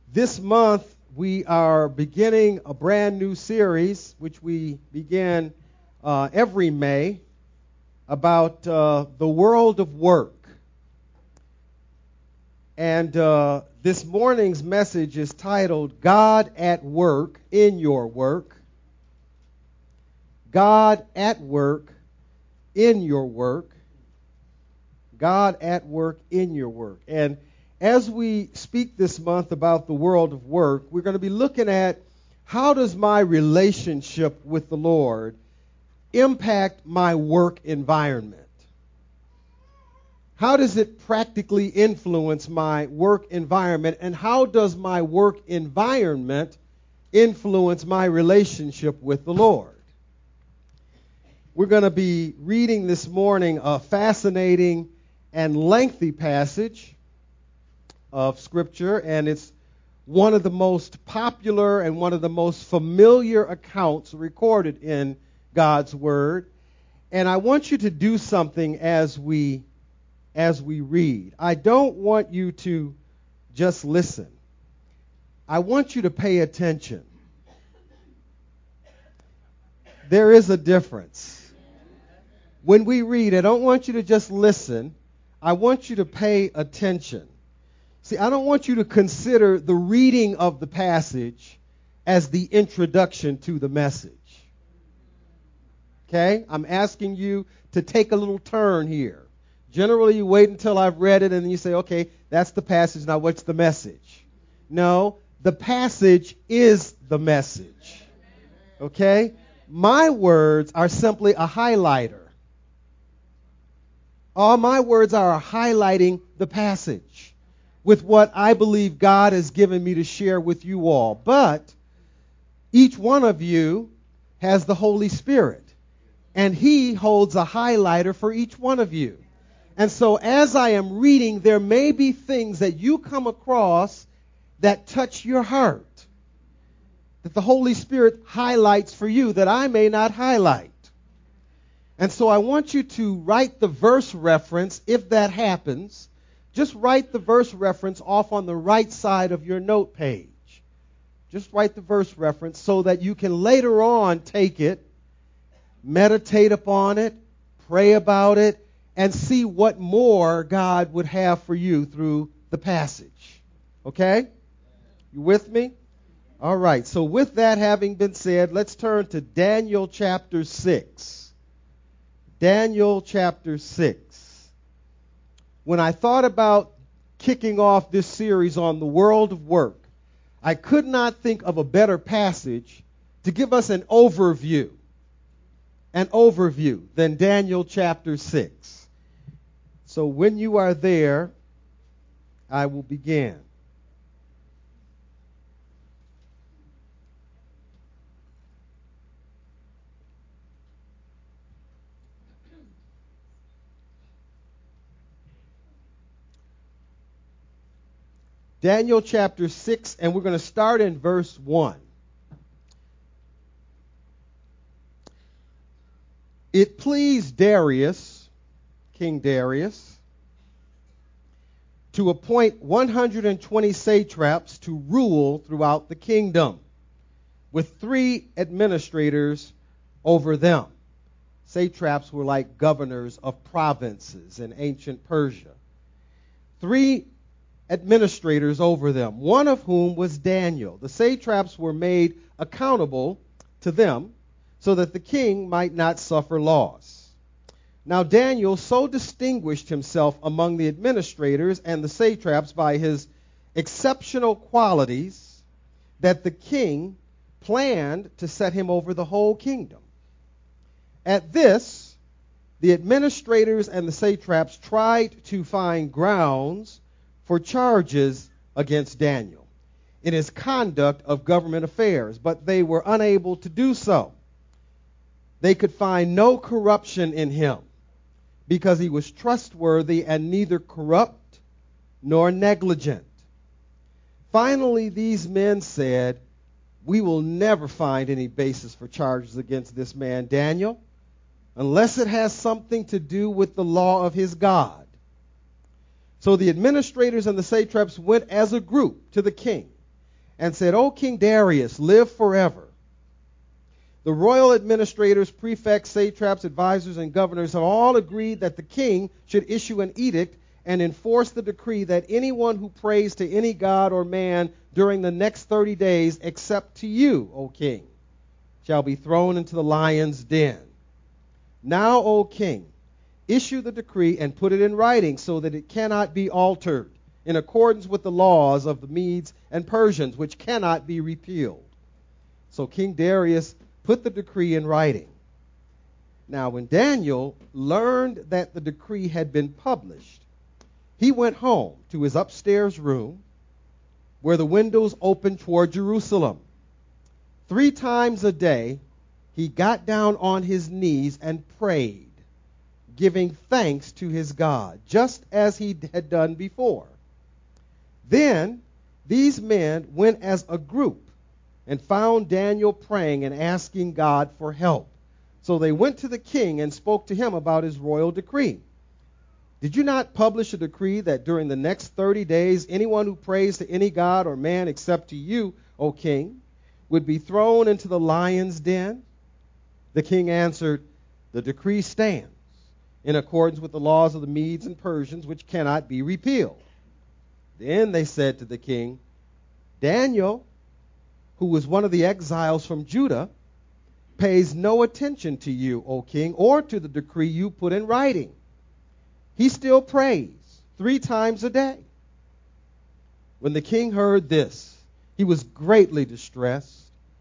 This month, we are beginning a brand new series, which we begin every May, about the world of work. And this morning's message is titled, God at Work in Your Work. God at Work in Your Work. God at Work in Your Work. And as we speak this month about the world of work, we're going to be looking at how does my relationship with the Lord impact my work environment? How does it practically influence my work environment? And how does my work environment influence my relationship with the Lord? We're going to be reading this morning a fascinating and lengthy passage of Scripture, and it's one of the most popular and one of the most familiar accounts recorded in God's Word. And I want you to do something as we read. I don't want you to just listen. I want you to pay attention. There is a difference. When we read, I don't want you to just listen. I want you to pay attention. See, I don't want you to consider the reading of the passage as the introduction to the message. Okay? I'm asking you to take a little turn here. Generally, you wait until I've read it and then you say, okay, that's the passage. Now, what's the message? No, the passage is the message. Okay? My words are simply a highlighter. All my words are highlighting the passage with what I believe God has given me to share with you all. But each one of you has the Holy Spirit, and He holds a highlighter for each one of you. And so as I am reading, there may be things that you come across that touch your heart, that the Holy Spirit highlights for you that I may not highlight. And so I want you to write the verse reference if that happens. Just write the verse reference off on the right side of your note page. Just write the verse reference so that you can later on take it, meditate upon it, pray about it, and see what more God would have for you through the passage. Okay? You with me? All right. So with that having been said, let's turn to Daniel chapter 6. Daniel chapter 6. When I thought about kicking off this series on the world of work, I could not think of a better passage to give us an overview than Daniel chapter 6. So when you are there, I will begin. Daniel chapter 6, and we're going to start in verse 1. It pleased Darius, King Darius, to appoint 120 satraps to rule throughout the kingdom, with 3 administrators over them. Satraps were like governors of provinces in ancient Persia. 3 administrators over them, one of whom was Daniel. The satraps were made accountable to them so that the king might not suffer loss. Now Daniel so distinguished himself among the administrators and the satraps by his exceptional qualities that the king planned to set him over the whole kingdom. At this, the administrators and the satraps tried to find grounds for charges against Daniel in his conduct of government affairs, but they were unable to do so. They could find no corruption in him because he was trustworthy and neither corrupt nor negligent. Finally, these men said, "We will never find any basis for charges against this man Daniel unless it has something to do with the law of his God." So the administrators and the satraps went as a group to the king and said, O King Darius, live forever. The royal administrators, prefects, satraps, advisors, and governors have all agreed that the king should issue an edict and enforce the decree that anyone who prays to any god or man during the next 30 days, except to you, O king, shall be thrown into the lion's den. Now, O king, issue the decree and put it in writing so that it cannot be altered, in accordance with the laws of the Medes and Persians, which cannot be repealed. So King Darius put the decree in writing. Now, when Daniel learned that the decree had been published, he went home to his upstairs room where the windows opened toward Jerusalem. 3 times a day, he got down on his knees and prayed, giving thanks to his God, just as he had done before. Then these men went as a group and found Daniel praying and asking God for help. So they went to the king and spoke to him about his royal decree. Did you not publish a decree that during the next 30 days anyone who prays to any god or man except to you, O king, would be thrown into the lion's den? The king answered, the decree stands in accordance with the laws of the Medes and Persians, which cannot be repealed. Then they said to the king, Daniel, who was one of the exiles from Judah, pays no attention to you, O king, or to the decree you put in writing. He still prays 3 times a day. When the king heard this, he was greatly distressed.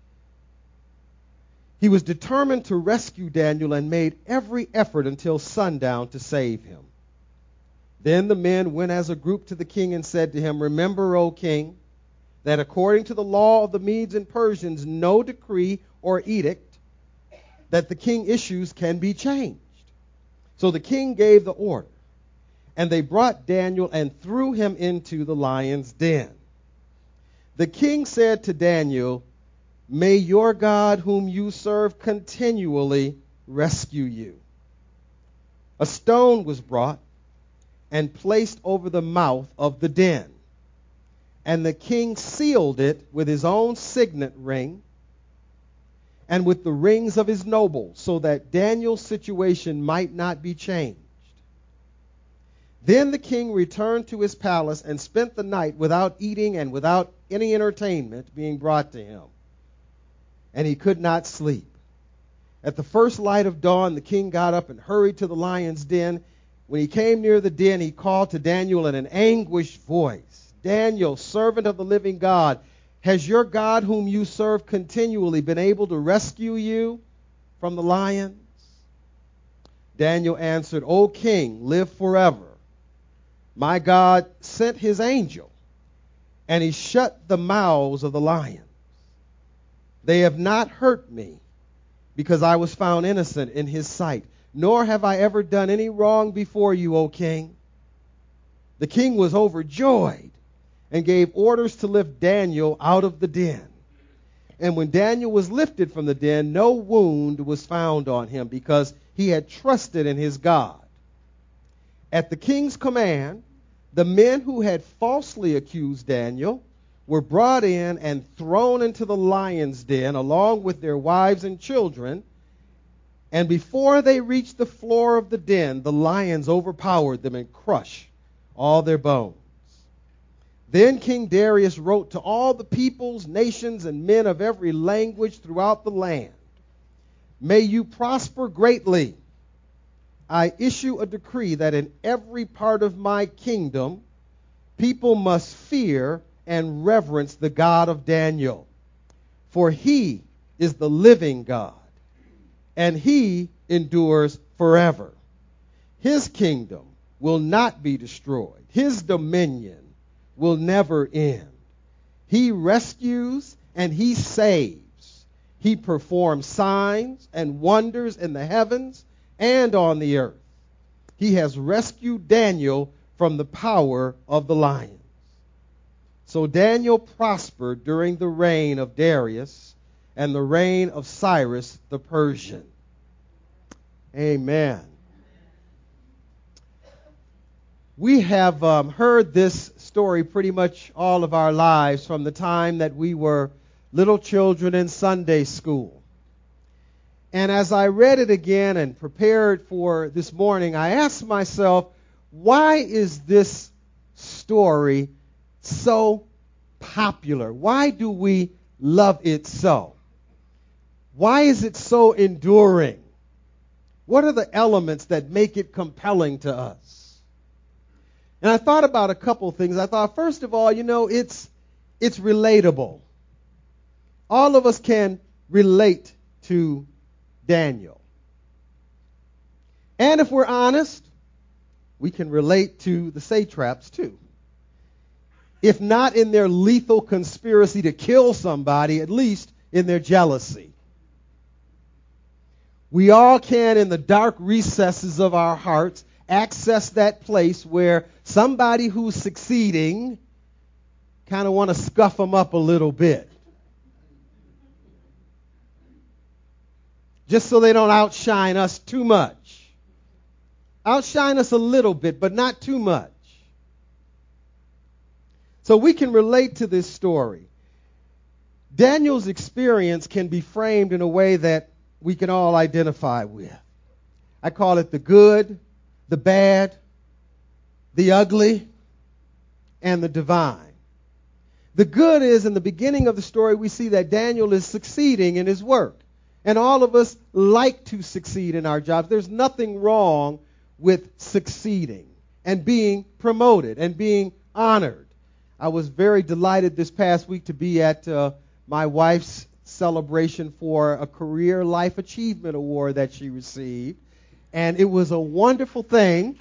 He was determined to rescue Daniel and made every effort until sundown to save him. Then the men went as a group to the king and said to him, remember, O king, that according to the law of the Medes and Persians, no decree or edict that the king issues can be changed. So the king gave the order, and they brought Daniel and threw him into the lion's den. The king said to Daniel, may your God whom you serve continually rescue you. A stone was brought and placed over the mouth of the den, and the king sealed it with his own signet ring and with the rings of his nobles, so that Daniel's situation might not be changed. Then the king returned to his palace and spent the night without eating and without any entertainment being brought to him. And he could not sleep. At the first light of dawn, the king got up and hurried to the lion's den. When he came near the den, he called to Daniel in an anguished voice, Daniel, servant of the living God, has your God whom you serve continually been able to rescue you from the lions? Daniel answered, O king, live forever. My God sent his angel, and he shut the mouths of the lions. They have not hurt me, because I was found innocent in his sight, nor have I ever done any wrong before you, O king. The king was overjoyed and gave orders to lift Daniel out of the den. And when Daniel was lifted from the den, no wound was found on him, because he had trusted in his God. At the king's command, the men who had falsely accused Daniel were brought in and thrown into the lion's den along with their wives and children. And before they reached the floor of the den, the lions overpowered them and crushed all their bones. Then King Darius wrote to all the peoples, nations, and men of every language throughout the land, may you prosper greatly. I issue a decree that in every part of my kingdom, people must fear and reverence the God of Daniel. For he is the living God, and he endures forever. His kingdom will not be destroyed. His dominion will never end. He rescues and he saves. He performs signs and wonders in the heavens and on the earth. He has rescued Daniel from the power of the lions. So Daniel prospered during the reign of Darius and the reign of Cyrus the Persian. Amen. We have heard this story story pretty much all of our lives from the time that we were little children in Sunday school. And as I read it again and prepared for this morning, I asked myself, why is this story so popular? Why do we love it so? Why is it so enduring? What are the elements that make it compelling to us? And I thought about a couple things. I thought, first of all, it's relatable. All of us can relate to Daniel. And if we're honest, we can relate to the satraps too. If not in their lethal conspiracy to kill somebody, at least in their jealousy. We all can, in the dark recesses of our hearts, access that place where somebody who's succeeding kind of want to scuff them up a little bit. Just so they don't outshine us too much. Outshine us a little bit, but not too much. So we can relate to this story. Daniel's experience can be framed in a way that we can all identify with. I call it the good, the bad, the ugly, and the divine. The good is, in the beginning of the story, we see that Daniel is succeeding in his work. And all of us like to succeed in our jobs. There's nothing wrong with succeeding and being promoted and being honored. I was very delighted this past week to be at my wife's celebration for a Career Life Achievement Award that she received. And it was a wonderful thing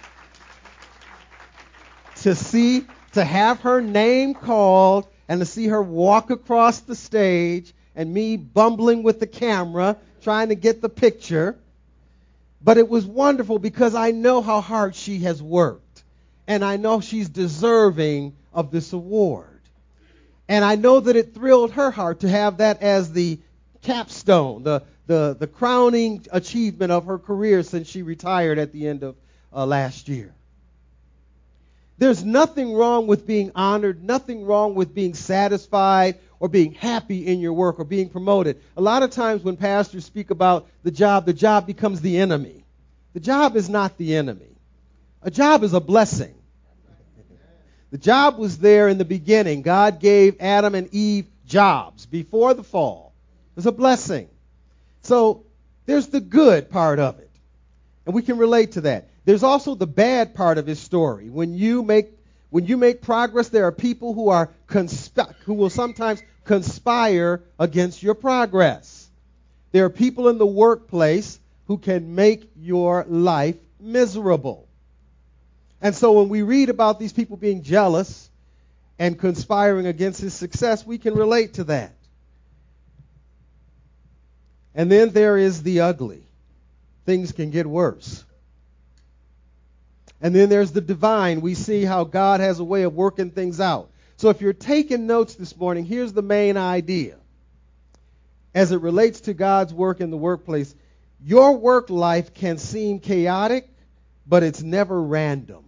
to have her name called and to see her walk across the stage and me bumbling with the camera, trying to get the picture. But it was wonderful because I know how hard she has worked. And I know she's deserving of this award. And I know that it thrilled her heart to have that as the capstone, the crowning achievement of her career since she retired at the end of last year. There's nothing wrong with being honored, nothing wrong with being satisfied or being happy in your work or being promoted. A lot of times when pastors speak about the job becomes the enemy. The job is not the enemy. A job is a blessing. The job was there in the beginning. God gave Adam and Eve jobs before the fall. It was a blessing. So there's the good part of it. And we can relate to that. There's also the bad part of his story. When you make progress, there are people who who will sometimes conspire against your progress. There are people in the workplace who can make your life miserable. And so when we read about these people being jealous and conspiring against his success, we can relate to that. And then there is the ugly. Things can get worse. And then there's the divine. We see how God has a way of working things out. So if you're taking notes this morning, here's the main idea. As it relates to God's work in the workplace, your work life can seem chaotic, but it's never random.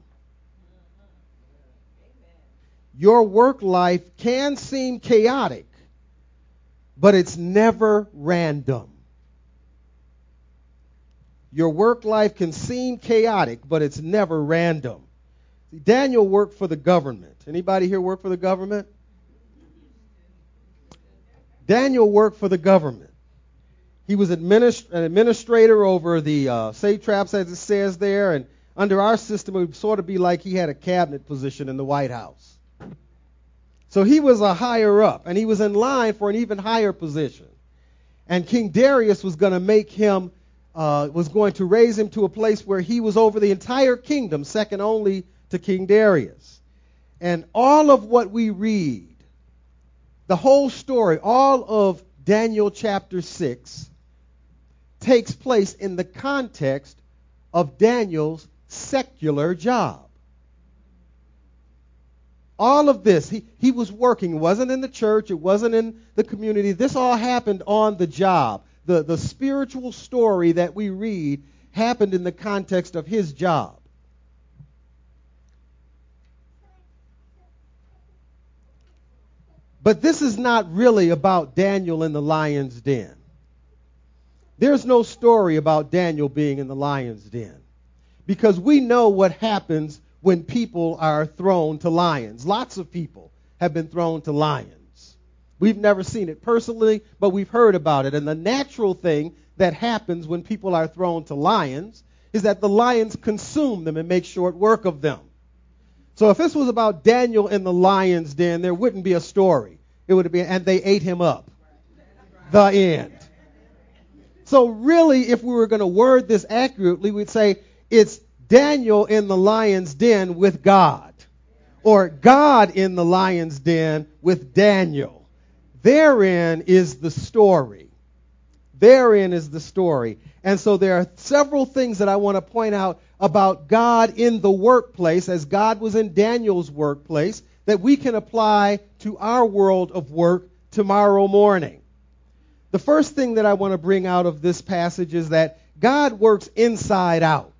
Your work life can seem chaotic, but it's never random. Your work life can seem chaotic, but it's never random. See, Daniel worked for the government. Anybody here work for the government? Daniel worked for the government. He was an administrator over the satraps, as it says there, and under our system, it would sort of be like he had a cabinet position in the White House. So he was a higher up, and he was in line for an even higher position. And King Darius was going to raise him to a place where he was over the entire kingdom, second only to King Darius. And all of what we read, the whole story, all of Daniel chapter 6, takes place in the context of Daniel's secular job. All of this, he was working. It wasn't in the church. It wasn't in the community. This all happened on the job. The spiritual story that we read happened in the context of his job. But this is not really about Daniel in the lion's den. There's no story about Daniel being in the lion's den, because we know what happens when people are thrown to lions. Lots of people have been thrown to lions. We've never seen it personally, but we've heard about it. And the natural thing that happens when people are thrown to lions is that the lions consume them and make short work of them. So if this was about Daniel in the lion's den, there wouldn't be a story. It would be, and they ate him up. The end. So really, if we were going to word this accurately, we'd say it's Daniel in the lion's den with God, or God in the lion's den with Daniel. Therein is the story. Therein is the story. And so there are several things that I want to point out about God in the workplace, as God was in Daniel's workplace, that we can apply to our world of work tomorrow morning. The first thing that I want to bring out of this passage is that God works inside out.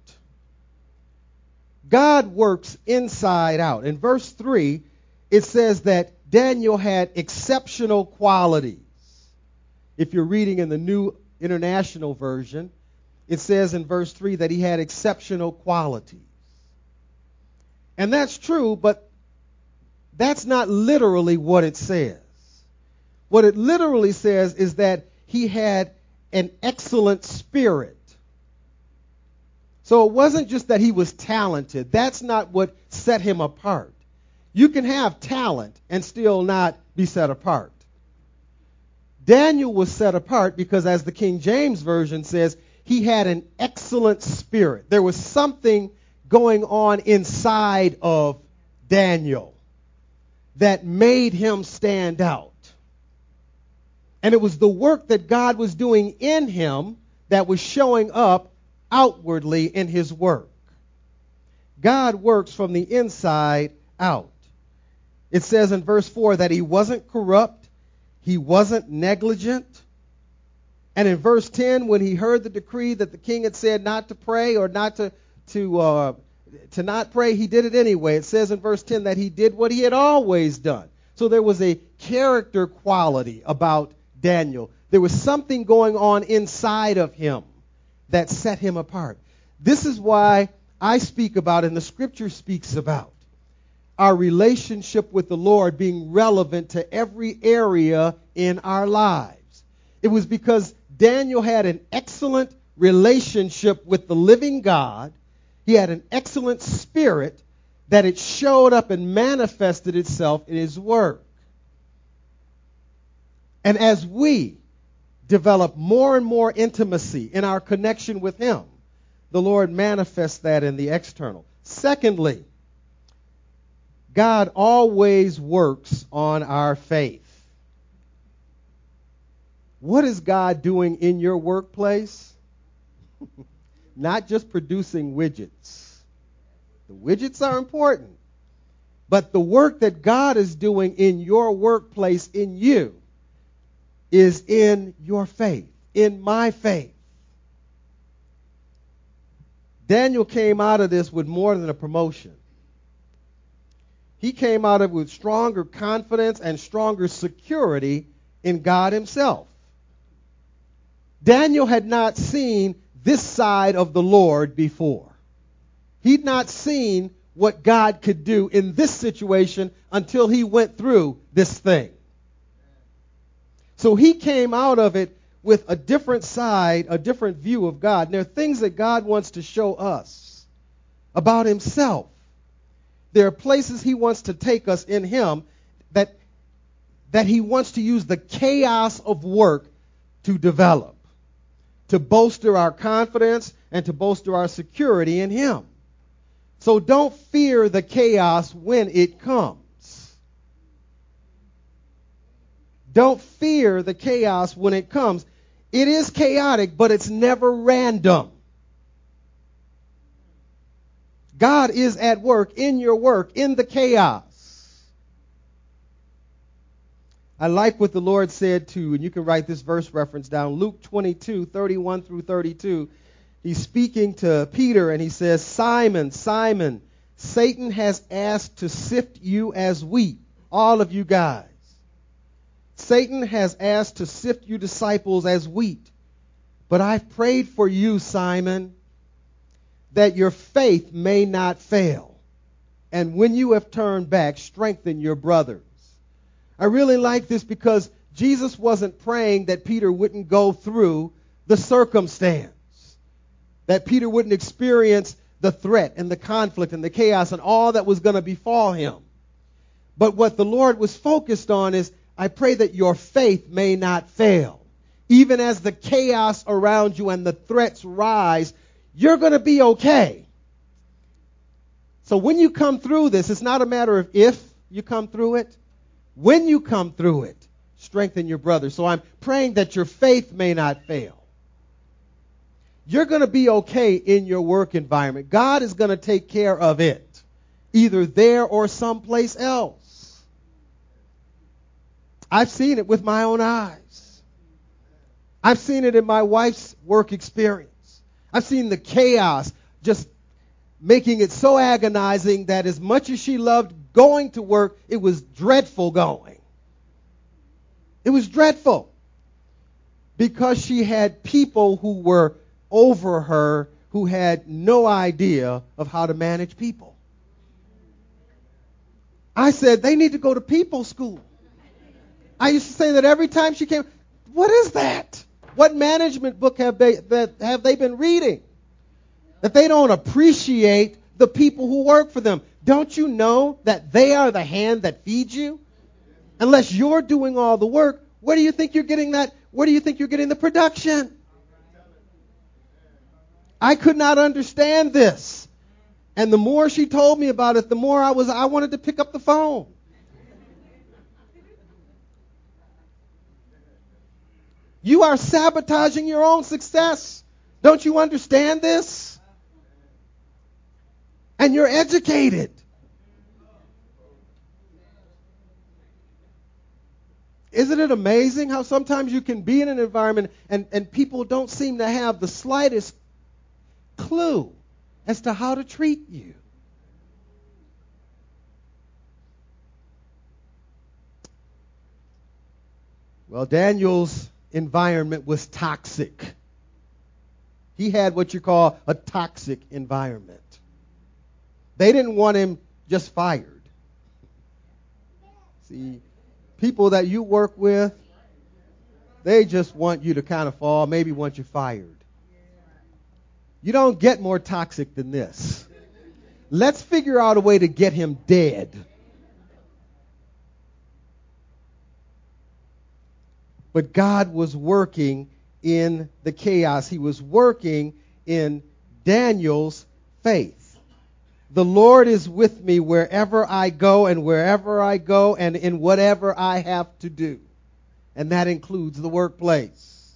God works inside out. In verse 3, it says that Daniel had exceptional qualities. If you're reading in the New International Version, it says in verse 3 that he had exceptional qualities. And that's true, but that's not literally what it says. What it literally says is that he had an excellent spirit. So it wasn't just that he was talented. That's not what set him apart. You can have talent and still not be set apart. Daniel was set apart because, as the King James Version says, he had an excellent spirit. There was something going on inside of Daniel that made him stand out. And it was the work that God was doing in him that was showing up outwardly in his work. God works from the inside out. It says in verse 4 that he wasn't corrupt, he wasn't negligent. And in verse 10, when he heard the decree that the king had said not to pray or not to not pray, he did it anyway. It says in verse 10 that he did what he had always done. So there was a character quality about Daniel. There was something going on inside of him that set him apart. This is why I speak about, and the scripture speaks about, our relationship with the Lord being relevant to every area in our lives. It was because Daniel had an excellent relationship with the living God. He had an excellent spirit that it showed up and manifested itself in his work. And as we develop more and more intimacy in our connection with him, the Lord manifests that in the external. Secondly, God always works on our faith. What is God doing in your workplace? Not just producing widgets. The widgets are important. But the work that God is doing in your workplace, in you, is in your faith, in my faith. Daniel came out of this with more than a promotion. He came out of it with stronger confidence and stronger security in God himself. Daniel had not seen this side of the Lord before. He'd not seen what God could do in this situation until he went through this thing. So he came out of it with a different side, a different view of God. And there are things that God wants to show us about himself. There are places he wants to take us in him that he wants to use the chaos of work to develop, to bolster our confidence and to bolster our security in him. So don't fear the chaos when it comes. Don't fear the chaos when it comes. It is chaotic, but it's never random. God is at work, in your work, in the chaos. I like what the Lord said to, and you can write this verse reference down, Luke 22:31 through 32. He's speaking to Peter, and he says, Simon, Simon, Satan has asked to sift you as wheat, all of you guys. Satan has asked to sift you disciples as wheat. But I've prayed for you, Simon, that your faith may not fail. And when you have turned back, strengthen your brothers. I really like this because Jesus wasn't praying that Peter wouldn't go through the circumstance, that Peter wouldn't experience the threat and the conflict and the chaos and all that was going to befall him. But what the Lord was focused on is, I pray that your faith may not fail. Even as the chaos around you and the threats rise, you're going to be okay. So when you come through this, it's not a matter of if you come through it. When you come through it, strengthen your brother. So I'm praying that your faith may not fail. You're going to be okay in your work environment. God is going to take care of it, either there or someplace else. I've seen it with my own eyes. I've seen it in my wife's work experience. I've seen the chaos just making it so agonizing that as much as she loved going to work, it was dreadful going. It was dreadful because she had people who were over her who had no idea of how to manage people. I said, they need to go to people school. I used to say that every time she came. What is that? What management book have they been reading? That they don't appreciate the people who work for them. Don't you know that they are the hand that feeds you? Unless you're doing all the work, where do you think you're getting that? Where do you think you're getting the production? I could not understand this. And the more she told me about it, the more I wanted to pick up the phone. You are sabotaging your own success. Don't you understand this? And you're educated. Isn't it amazing how sometimes you can be in an environment and people don't seem to have the slightest clue as to how to treat you? Well, Daniel's environment was toxic. He had what you call a toxic environment. They didn't want him just fired. See, people that you work with, they just want you to kind of fall, maybe want you fired. You don't get more toxic than this. Let's figure out a way to get him dead. But God was working in the chaos. He was working in Daniel's faith. The Lord is with me wherever I go and in whatever I have to do. And that includes the workplace.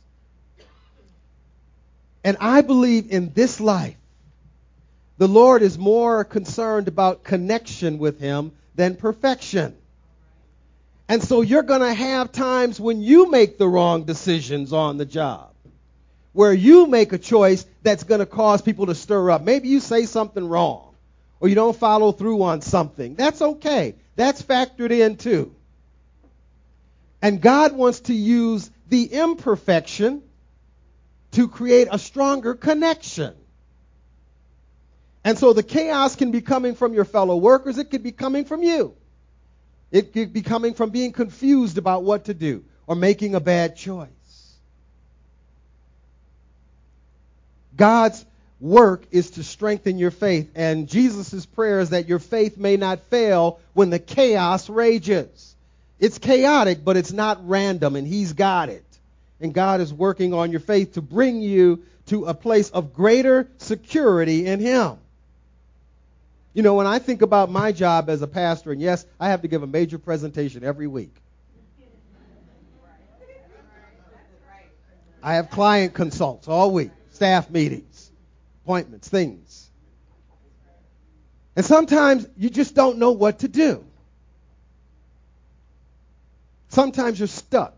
And I believe in this life, the Lord is more concerned about connection with Him than perfection. And so you're going to have times when you make the wrong decisions on the job, where you make a choice that's going to cause people to stir up. Maybe you say something wrong, or you don't follow through on something. That's okay. That's factored in too. And God wants to use the imperfection to create a stronger connection. And so the chaos can be coming from your fellow workers. It could be coming from you. It could be coming from being confused about what to do or making a bad choice. God's work is to strengthen your faith. And Jesus' prayer is that your faith may not fail when the chaos rages. It's chaotic, but it's not random, and He's got it. And God is working on your faith to bring you to a place of greater security in Him. You know, when I think about my job as a pastor, and yes, I have to give a major presentation every week. I have client consults all week, staff meetings, appointments, things. And sometimes you just don't know what to do. Sometimes you're stuck.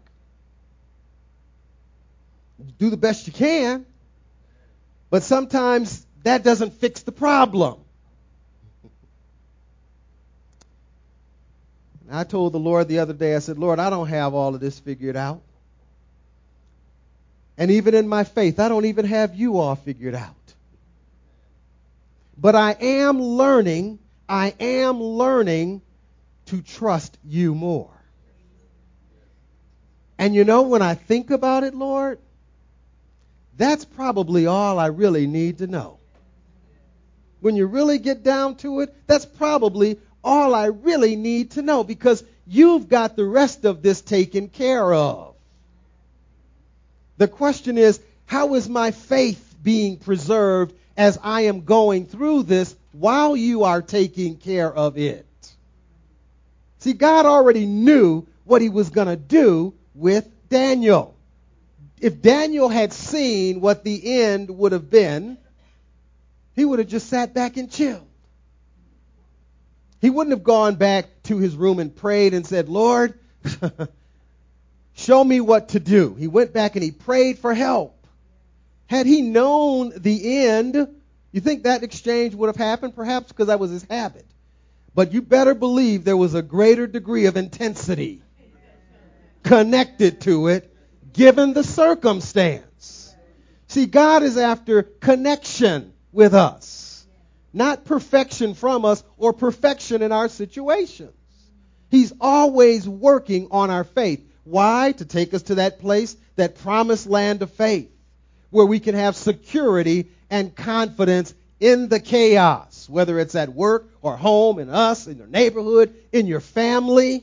You do the best you can, but sometimes that doesn't fix the problem. I told the Lord the other day, I said, Lord, I don't have all of this figured out. And even in my faith, I don't even have you all figured out. But I am learning to trust you more. And you know, when I think about it, Lord, that's probably all I really need to know. When you really get down to it, that's probably all I really need to know, because you've got the rest of this taken care of. The question is, how is my faith being preserved as I am going through this while you are taking care of it? See, God already knew what he was going to do with Daniel. If Daniel had seen what the end would have been, he would have just sat back and chilled. He wouldn't have gone back to his room and prayed and said, Lord, show me what to do. He went back and he prayed for help. Had he known the end, you think that exchange would have happened? Perhaps because that was his habit. But you better believe there was a greater degree of intensity connected to it, given the circumstance. See, God is after connection with us, not perfection from us or perfection in our situations. He's always working on our faith. Why? To take us to that place, that promised land of faith, where we can have security and confidence in the chaos, whether it's at work or home, in us, in your neighborhood, in your family.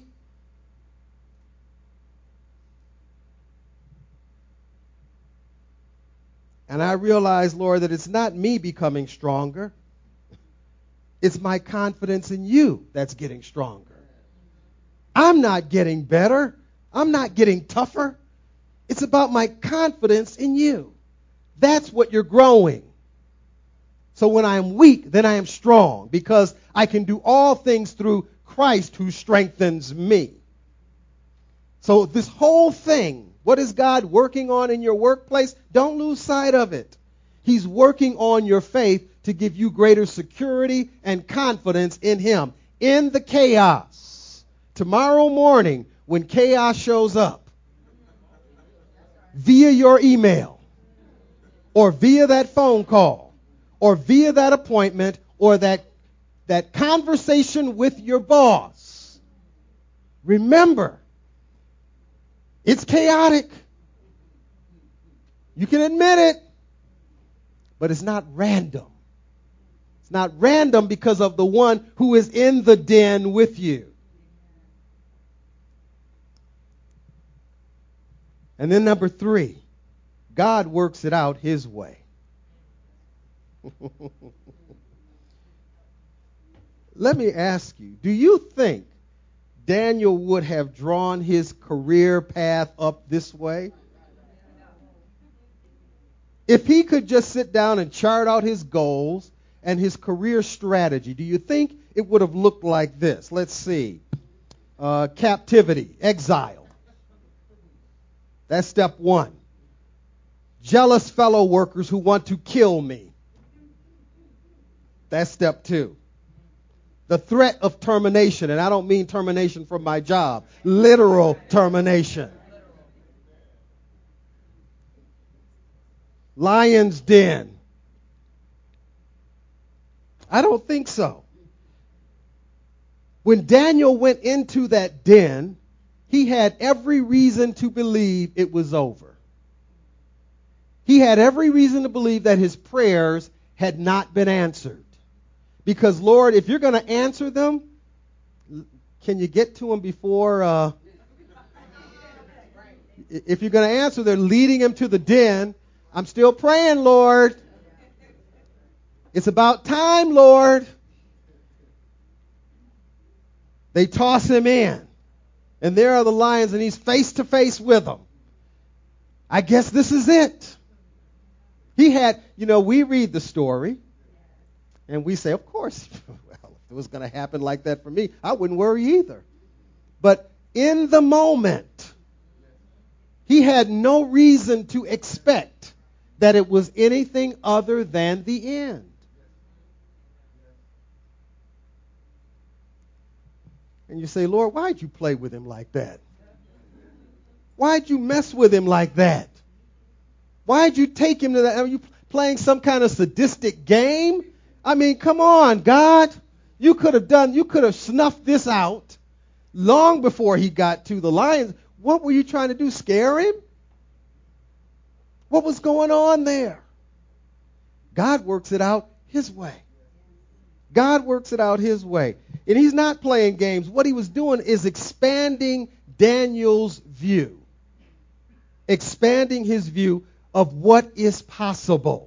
And I realize, Lord, that it's not me becoming stronger. It's my confidence in you that's getting stronger. I'm not getting better. I'm not getting tougher. It's about my confidence in you. That's what you're growing. So when I am weak, then I am strong, because I can do all things through Christ who strengthens me. So this whole thing, what is God working on in your workplace? Don't lose sight of it. He's working on your faith to give you greater security and confidence in him. In the chaos, tomorrow morning when chaos shows up, via your email, or via that phone call, or via that appointment, or that conversation with your boss, remember, it's chaotic. You can admit it, but it's not random. It's not random because of the one who is in the den with you. And then number 3, God works it out his way. Let me ask you, do you think Daniel would have drawn his career path up this way? If he could just sit down and chart out his goals and his career strategy, do you think it would have looked like this? Let's see. Captivity, exile. That's step 1. Jealous fellow workers who want to kill me. That's step 2. The threat of termination, and I don't mean termination from my job, literal termination. Lion's den. I don't think so. When Daniel went into that den, he had every reason to believe it was over. He had every reason to believe that his prayers had not been answered. Because, Lord, if you're going to answer them, can you get to them before? If you're going to answer, they're leading him to the den. I'm still praying, Lord. It's about time, Lord. They toss him in. And there are the lions, and he's face to face with them. I guess this is it. He had, we read the story, and we say, of course, well, if it was going to happen like that for me, I wouldn't worry either. But in the moment, he had no reason to expect that it was anything other than the end. And you say, Lord, why'd you play with him like that? Why'd you mess with him like that? Why'd you take him to that? Are you playing some kind of sadistic game? I mean, come on, God. You could have snuffed this out long before he got to the lions. What were you trying to do? Scare him? What was going on there? God works it out his way. God works it out his way. And he's not playing games. What he was doing is expanding Daniel's view. Expanding his view of what is possible.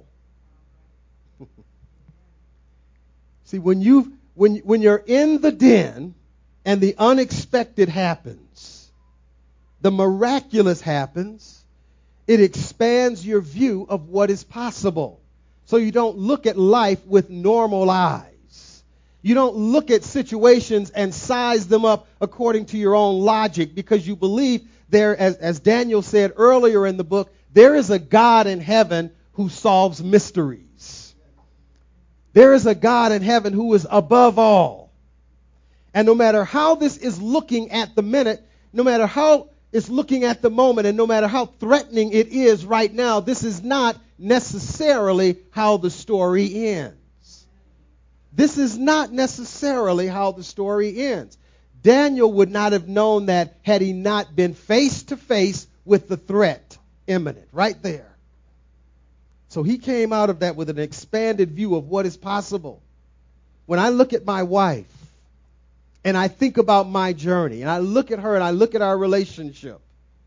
See, when you're in the den and the unexpected happens, the miraculous happens, it expands your view of what is possible. So you don't look at life with normal eyes. You don't look at situations and size them up according to your own logic because you believe there, as Daniel said earlier in the book, there is a God in heaven who solves mysteries. There is a God in heaven who is above all. And no matter how this is looking at the minute, no matter how it's looking at the moment, and no matter how threatening it is right now, this is not necessarily how the story ends. This is not necessarily how the story ends. Daniel would not have known that had he not been face to face with the threat imminent, right there. So he came out of that with an expanded view of what is possible. When I look at my wife and I think about my journey and I look at her and I look at our relationship,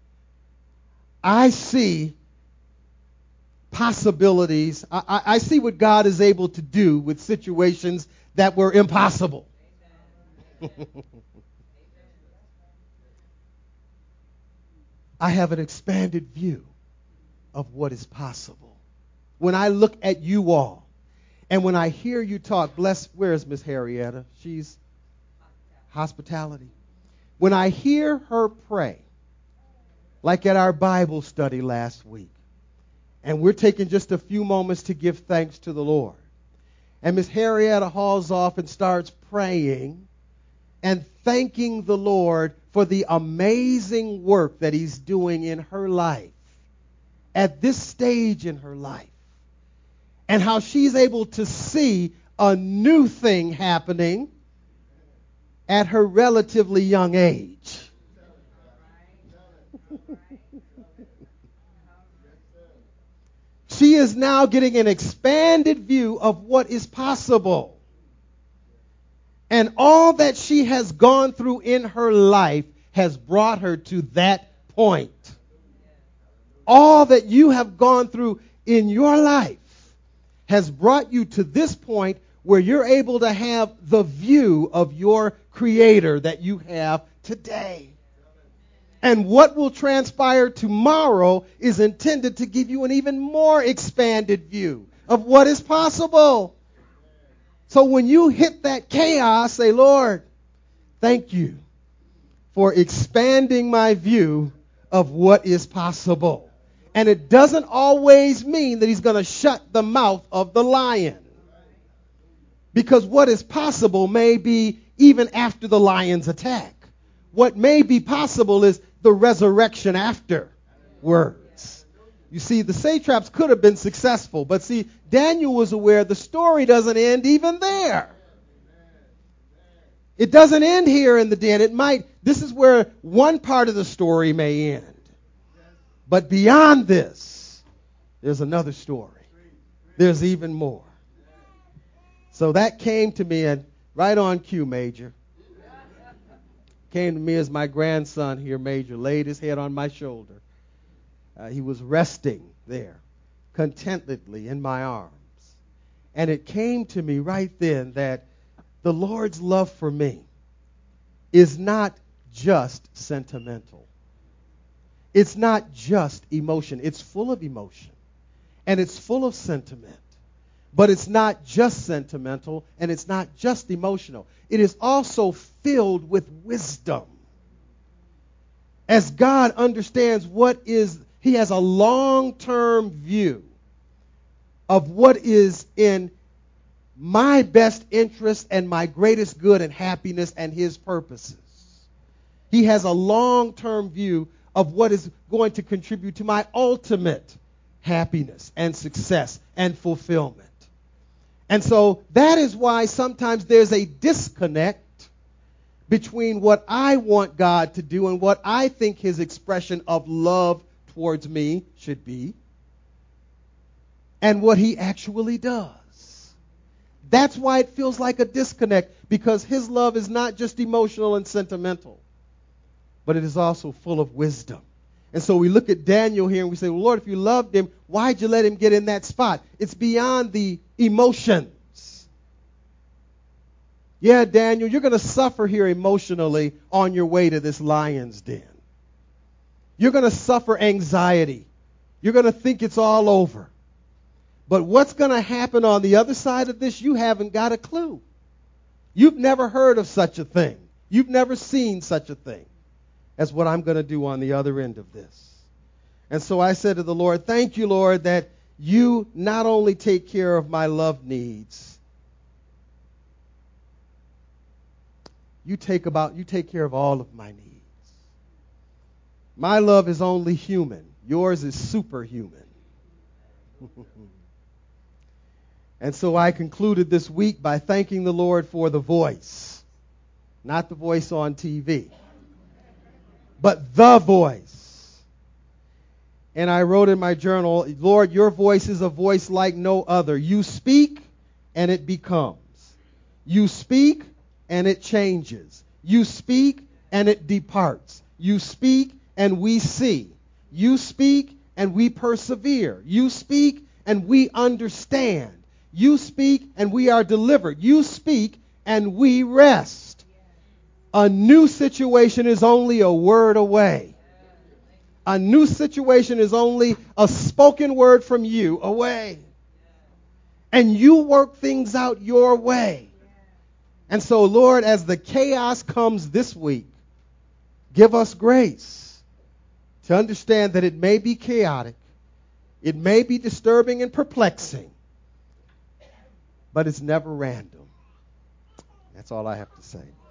I see possibilities. I see what God is able to do with situations that were impossible. I have an expanded view of what is possible. When I look at you all, and when I hear you talk, where is Miss Harrietta? She's hospitality. When I hear her pray, like at our Bible study last week, and we're taking just a few moments to give thanks to the Lord, and Miss Harrietta hauls off and starts praying and thanking the Lord for the amazing work that he's doing in her life, at this stage in her life, and how she's able to see a new thing happening at her relatively young age. She is now getting an expanded view of what is possible. And all that she has gone through in her life has brought her to that point. All that you have gone through in your life has brought you to this point where you're able to have the view of your Creator that you have today. And what will transpire tomorrow is intended to give you an even more expanded view of what is possible. So when you hit that chaos, say, Lord, thank you for expanding my view of what is possible. And it doesn't always mean that he's going to shut the mouth of the lion. Because what is possible may be even after the lion's attack. What may be possible is the resurrection afterwards. You see, the satraps could have been successful. But see, Daniel was aware the story doesn't end even there. It doesn't end here in the den. This is where one part of the story may end. But beyond this, there's another story. There's even more. So that came to me, and right on cue, Major. Came to me as my grandson here, Major, laid his head on my shoulder. He was resting there, contentedly in my arms. And it came to me right then that the Lord's love for me is not just sentimental. It's not just emotion. It's full of emotion. And it's full of sentiment. But it's not just sentimental, and it's not just emotional. It is also filled with wisdom. As God understands He has a long-term view of what is in my best interest and my greatest good and happiness and His purposes. He has a long-term view of what is going to contribute to my ultimate happiness and success and fulfillment. And so that is why sometimes there's a disconnect between what I want God to do and what I think his expression of love towards me should be and what he actually does. That's why it feels like a disconnect, because his love is not just emotional and sentimental, but it is also full of wisdom. And so we look at Daniel here and we say, well, Lord, if you loved him, why'd you let him get in that spot? It's beyond the emotions. Yeah, Daniel, you're going to suffer here emotionally on your way to this lion's den. You're going to suffer anxiety. You're going to think it's all over. But what's going to happen on the other side of this, you haven't got a clue. You've never heard of such a thing. You've never seen such a thing as what I'm going to do on the other end of this. And so I said to the Lord, thank you, Lord, that you not only take care of my love needs, you take care of all of my needs. My love is only human. Yours is superhuman. And so I concluded this week by thanking the Lord for the voice. Not the voice on TV, but the voice. And I wrote in my journal, Lord, your voice is a voice like no other. You speak and it becomes. You speak and it changes. You speak and it departs. You speak and we see. You speak and we persevere. You speak and we understand. You speak and we are delivered. You speak and we rest. A new situation is only a word away. A new situation is only a spoken word from you away. And you work things out your way. And so, Lord, as the chaos comes this week, give us grace to understand that it may be chaotic, it may be disturbing and perplexing, but it's never random. That's all I have to say.